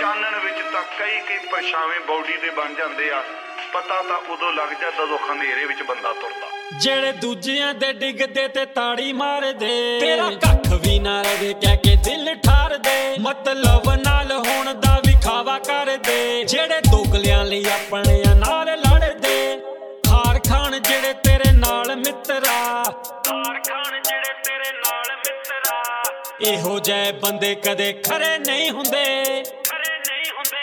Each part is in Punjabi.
ਚਾਨਣ ਵਿੱਚ ਤਾਂ ਕਈ ਪਰਛਾਵੇਂ ਬੌਡੀ ਦੇ ਬਣ ਜਾਂਦੇ ਆ। ਪਤਾ ਤਾਂ ਉਦੋਂ ਲੱਗ ਜਾ ਜਦੋਂ ਹਨੇਰੇ ਵਿੱਚ ਬੰਦਾ ਤੁਰਦਾ। ਜਿਹੜੇ ਦੂਜਿਆਂ ਦੇ ਡਿੱਗਦੇ ਤੇ ਤਾੜੀ ਮਾਰਦੇ, ਤੇਰਾ ਕੱਖ ਵੀ ਨਾ ਰਵੇ ਕਹਿ ਕੇ ਦਿਲ ਠਾਰਦੇ। ਮਤਲਬ ਨਾਲ ਹੋਣ ਦਾ ਵਿਖਾਵਾ ਕਰਦੇ, ਜਿਹੜੇ ਦੋਗਲਿਆਂ ਲਈ ਆਪਣਿਆਂ ਨਾਲ ਲੜਦੇ। ਹਾਰ ਖਾਣ ਜਿਹੜੇ ਤੇਰੇ ਨਾਲ ਮਿੱਤਰਾ, ਹਾਰ ਖਾਣ ਜਿਹੜੇ ਤੇਰੇ ਨਾਲ ਮਿੱਤਰਾ। ਇਹੋ ਜਿਹੇ ਬੰਦੇ ਕਦੇ ਖਰੇ ਨਹੀਂ ਹੁੰਦੇ, ਖਰੇ ਨਹੀਂ ਹੁੰਦੇ।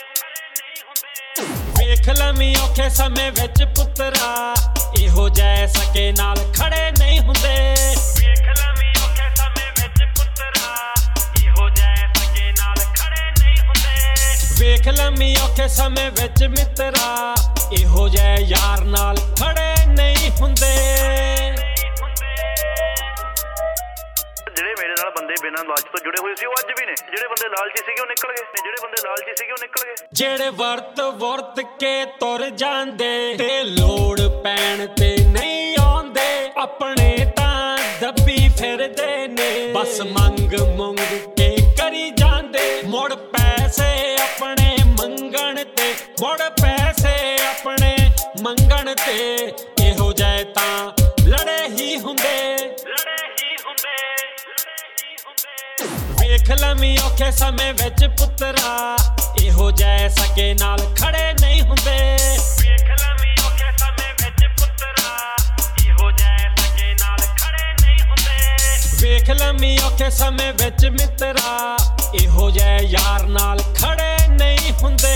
ਵੇਖ ਲਵੀਂ ਔਖੇ ਸਮੇਂ ਵਿੱਚ ਪੁੱਤਰਾ, ਇਹੋ ਜਿਹੇ ਸਕੇ ਨਾਲ ਖੜੇ ਨਹੀਂ ਹੁੰਦੇ। ਵੇਖ ਲਵੀਂ ਔਖੇ ਸਮੇਂ ਵਿੱਚ ਪੁੱਤਰਾ, ਇਹੋ ਜਿਹੇ ਸਕੇ ਨਾਲ ਖੜੇ ਨਹੀਂ ਹੁੰਦੇ। ਵੇਖ ਲਵੀਂ ਔਖੇ ਸਮੇਂ ਵਿੱਚ ਮਿੱਤਰਾ, ਇਹੋ ਜਿਹੇ ਯਾਰ ਨਾਲ ਖੜੇ ਨਹੀਂ ਹੁੰਦੇ। ਜਿਹੜੇ ਮੇਰੇ ਨਾਲ ਬੰਦੇ ਬਿਨਾਂ ਲਾਲਚ ਤੋਂ ਜੁੜੇ ਹੋਏ ਸੀ ਉਹ ਅੱਜ ਵੀ ਨੇ। ਜਿਹੜੇ ਬੰਦੇ ਲਾਲਚੀ ਸੀਗੇ ਉਹ ਨਿਕਲ ਗਏ, ਜਿਹੜੇ ਬੰਦੇ ਲਾਲਚੀ ਸੀਗੇ ਉਹ ਨਿਕਲ ਗਏ। ਜਿਹੜੇ ਵਰਤ ਕੇ ਤੁਰ ਜਾਂਦੇ ਤੇ ਲੋੜ ਪੈਣ ਤੇ ਨਹੀਂ ਆਉਂਦੇ, ਆਪਣੇ ਤਾਂ ਦੱਬੀ ਫਿਰਦੇ ਨੇ। ਬਸ ਮੰਗ ਕੇ ਕਰੀ ਜਾਂਦੇ, ਮੁੜ ਪੈਸੇ ਆਪਣੇ ਮੰਗਣ ਤੇ, ਮੁੜ ਪੈਸੇ ਆਪਣੇ ਮੰਗਣ ਤੇ। ਇਹੋ ਜਿਹੇ ਤਾਂ ਲੜੇ ਹੀ ਹੁੰਦੇ, ਲੜੇ ਹੀ ਹੁੰਦੇ। ਵੇਖ ਲਵੀਂ ਔਖੇ ਸਮੇਂ ਵਿੱਚ ਪੁੱਤਰਾ, ਇਹੋ ਜਿਹੇ ਸਕੇ ਨਾਲ ਖੜੇ ਨਹੀਂ ਹੁੰਦੇ। ਵੇਖ ਲਵੀਂ ਔਖੇ ਸਮੇਂ ਵਿੱਚ ਪੁੱਤਰਾ, ਇਹੋ ਜਿਹੇ ਸਕੇ ਨਾਲ ਖੜੇ ਨਹੀਂ ਹੁੰਦੇ। ਵੇਖ ਲਵੀਂ ਔਖੇ ਸਮੇਂ ਵਿੱਚ ਮਿੱਤਰਾ, ਇਹੋ ਜਿਹੇ ਯਾਰ ਨਾਲ ਖੜੇ ਨਹੀਂ ਹੁੰਦੇ।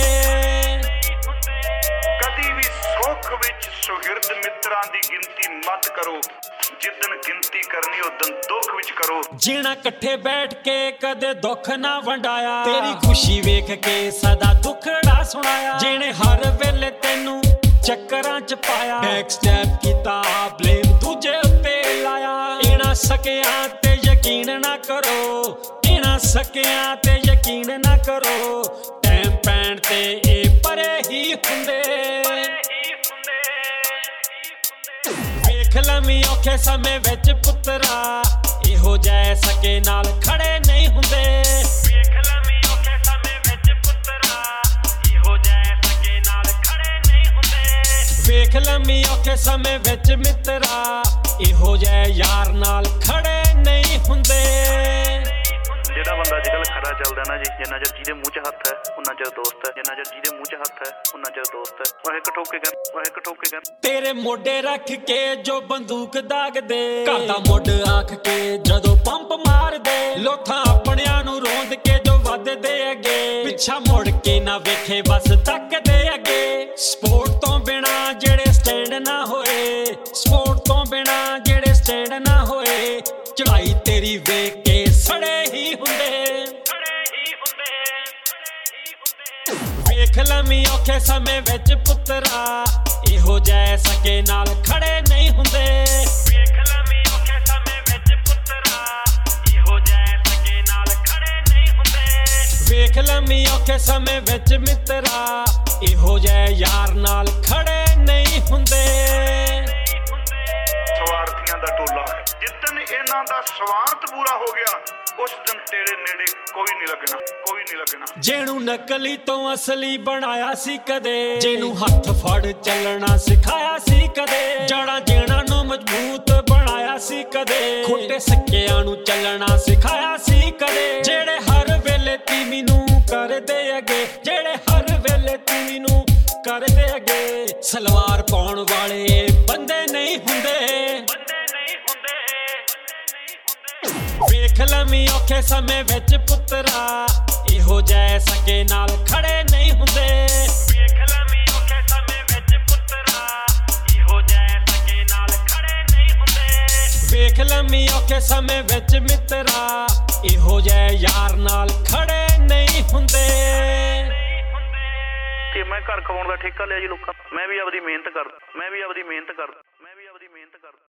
ਕਦੀ ਵੀ ਸੁੱਖ ਵਿੱਚ ਸੁਹਿਰਦ ਮਿੱਤਰਾਂ ਦੀ ਗਿਣਤੀ ਮਤ ਕਰੋ, ਜਿੱਦਣ ਗਿਣਤੀ ਕਰਨੀ ਉਦਣ ਦੁੱਖ ਵਿੱਚ ਕਰੋ। ਜੀਣਾ ਇਕੱਠੇ ਬੈਠ ਕੇ ਕਦੇ ਦੁੱਖ ਨਾ ਵੰਡਾਇਆ, ਤੇਰੀ ਖੁਸ਼ੀ ਵੇਖ ਕੇ ਸਦਾ ਦੁੱਖੜਾ ਸੁਣਾਇਆ। ਜਿਹਨੇ ਹਰ ਵੇਲੇ ਤੈਨੂੰ ਚੱਕਰਾਂ ਚ ਪਾਇਆ, ਬੈਕ ਸਟੈਪ ਕੀਤਾ ਬਲੇਮ ਦੂਜੇ ਉੱਤੇ ਲਾਇਆ। ਇਹਨਾਂ ਸਕਿਆਂ ਤੇ ਯਕੀਨ ਨਾ ਕਰੋ, ਇਹਨਾਂ ਸਕਿਆਂ ਤੇ ਯਕੀਨ ਨਾ ਕਰੋ। ਟਾਈਮ ਪੈਣ ਤੇ ਇਹ ਪਰੇ ਹੀ ਹੁੰਦੇ। ਵੇਖ ਲਵੀਂ ਔਖੇ ਸਮੇਂ ਵਿੱਚ ਪੁੱਤਰਾ, ਇਹੋ ਜਿਹੇ ਸਕੇ ਨਾਲ ਖੜੇ ਨਹੀਂ ਹੁੰਦੇ। ਵੇਖ ਲਵੀਂ ਔਖੇ ਸਮੇਂ ਵਿੱਚ ਪੁੱਤਰਾ, ਇਹੋ ਜਿਹੇ ਸਕੇ ਨਾਲ ਖੜੇ ਨਹੀਂ ਹੁੰਦੇ। ਵੇਖ ਲਵੀਂ ਔਖੇ ਸਮੇਂ ਵਿੱਚ ਮਿੱਤਰਾ, ਇਹੋ ਜਿਹੇ ਯਾਰ ਨਾਲ ਖੜੇ ਨਹੀਂ ਹੁੰਦੇ। ਜਿਹੜਾ ਬੰਦਾ ਅੱਜ ਕੱਲ੍ਹ ਖਰਾ ਚੱਲਦਾ ਨਾ ਜੀ, ਜਿੰਨਾ ਚਿਰ ਜਿਹਦੇ ਮੂੰਹ 'ਚ ਹੱਥ ਹੈ ਉਹਨਾਂ ਚਿਰ ਦੋਸਤ ਹੈ, ਜਿੰਨਾ ਚਿਰ ਜਿਹਦੇ ਮੂੰਹ 'ਚ ਹੱਥ ਹੈ ਉਹਨਾਂ ਚਿਰ ਦੋਸਤ ਹੈ। ਉਹ ਇੱਕ ਠੋਕੇ ਕਰ ਤੇਰੇ ਮੋਢੇ ਰੱਖ ਕੇ ਜੋ ਬੰਦੂਕ ਦਾਗਦੇ, ਘਰ ਦਾ ਮੁੱਢ ਆਖ ਕੇ ਜਦੋਂ ਪੰਪ ਮਾਰਦੇ। ਲੋਥਾਂ ਆਪਣਿਆਂ ਨੂੰ ਰੋਂਦ ਕੇ ਜੋ ਵੱਧਦੇ ਅੱਗੇ, ਪਿੱਛਾ ਮੁੜ ਕੇ ਨਾ ਵੇਖੇ ਬਸ ਤੱਕਦੇ ਅੱਗੇ। ਸਪੋਰਟ ਤੋਂ ਬਿਨਾ ਜਿਹੜੇ ਸਟੈਂਡ ਨਾ ਹੋਏ, ਸਪੋਰਟ ਤੋਂ ਬਿਨਾ ਜਿਹੜੇ ਸਟੈਂਡ ਨਾ ਹੋਏ। ਚੜਾਈ ਤੇਰੀ ਵੇਖ ਕੇ ਸੜੇ ਹੀ ਹੁੰਦੇ। ਵੇਖ ਲਵੀਂ ਔਖੇ ਸਮੇਂ ਵਿੱਚ ਪੁੱਤਰਾ, ਇਹੋ ਜਿਹੇ ਸਕੇ ਨਾਲ ਖੜੇ ਨਹੀਂ ਹੁੰਦੇ। ਵੇਖ ਲਵੀਂ ਔਖੇ ਸਮੇਂ ਵਿੱਚ ਪੁੱਤਰਾ, ਇਹੋ ਜਿਹੇ ਸਕੇ ਨਾਲ ਖੜੇ ਨਹੀਂ ਹੁੰਦੇ। ਵੇਖ ਲਵੀਂ ਔਖੇ ਸਮੇਂ ਵਿੱਚ ਮਿੱਤਰਾ, ਇਹੋ ਜਿਹੇ ਯਾਰ ਨਾਲ ਖੜੇ ਨਹੀਂ ਹੁੰਦੇ। ਸਵਾਰਥੀਆਂ ਦਾ ਟੋਲਾ ਹੈ, ਜਿੱਦਣ ਇਹਨਾਂ ਦਾ ਸਵਾਰਥ ਪੂਰਾ ਹੋ ਗਿਆ ਉਸ ਦਿਨ ਤੇਰੇ ਨੇੜੇ ਕੋਈ ਨਹੀਂ ਲੱਗਣਾ, ਕੋਈ ਨਹੀਂ ਲੱਗਣਾ। ਜਿਹਨੂੰ ਨਕਲੀ ਤੋਂ ਅਸਲੀ ਬਣਾਇਆ ਸੀ ਕਦੇ, ਜਿਹਨੂੰ ਹੱਥ ਫੜ ਚੱਲਣਾ ਸਿਖਾਇਆ ਸੀ ਕਦੇ, ਜੜਾਂ ਜੀਣਾ ਨੂੰ ਮਜ਼ਬੂਤ ਬਣਾਇਆ ਸੀ ਕਦੇ, ਖੋਟੇ ਸੱਕਿਆਂ ਨੂੰ ਚੱਲਣਾ ਸਿਖਾਇਆ ਸੀ ਕਦੇ। ਜਿਹੜੇ ਹਰ ਵੇਲੇ ਤੀਵੀਂ ਨੂੰ ਕਰਦੇ ਅੱਗੇ, ਜਿਹੜੇ ਹਰ ਵੇਲੇ ਤੀਵੀਂ ਨੂੰ ਕਰਦੇ ਅੱਗੇ। ਸਲਵਾਰ ਪਾਉਣ ਵਾਲੇ ਬੰਦੇ ਨਹੀਂ ਹੁੰਦੇ, ਵੇਖ ਲਵੀਂ ਔਖੇ ਸਮੇਂ ਵਿੱਚ ਪੁੱਤਰਾ, ਇਹੋ ਜਿਹੇ ਸਕੇ ਨਾਲ ਖੜੇ ਨਹੀਂ ਹੁੰਦੇ। ਵੇਖ ਲਵੀਂ ਔਖੇ ਸਮੇਂ ਵਿੱਚ ਪੁੱਤਰਾ, ਇਹੋ ਜਿਹੇ ਸਕੇ ਨਾਲ ਖੜੇ ਨਹੀਂ ਹੁੰਦੇ। ਵੇਖ ਲਵੀਂ ਔਖੇ ਸਮੇਂ ਵਿੱਚ ਮਿੱਤਰਾ, ਇਹੋ ਜਿਹੇ ਯਾਰ ਨਾਲ ਖੜੇ ਨਹੀਂ ਹੁੰਦੇ। ਤੇ ਮੈਂ ਘਰ ਖਵਾਉਣ ਦਾ ਠੇਕਾ ਲਿਆ ਜੀ ਲੋਕਾਂ, ਮੈਂ ਵੀ ਆਪਦੀ ਮਿਹਨਤ ਕਰਦਾ, ਮੈਂ ਵੀ ਆਪਦੀ ਮਿਹਨਤ ਕਰਦਾ।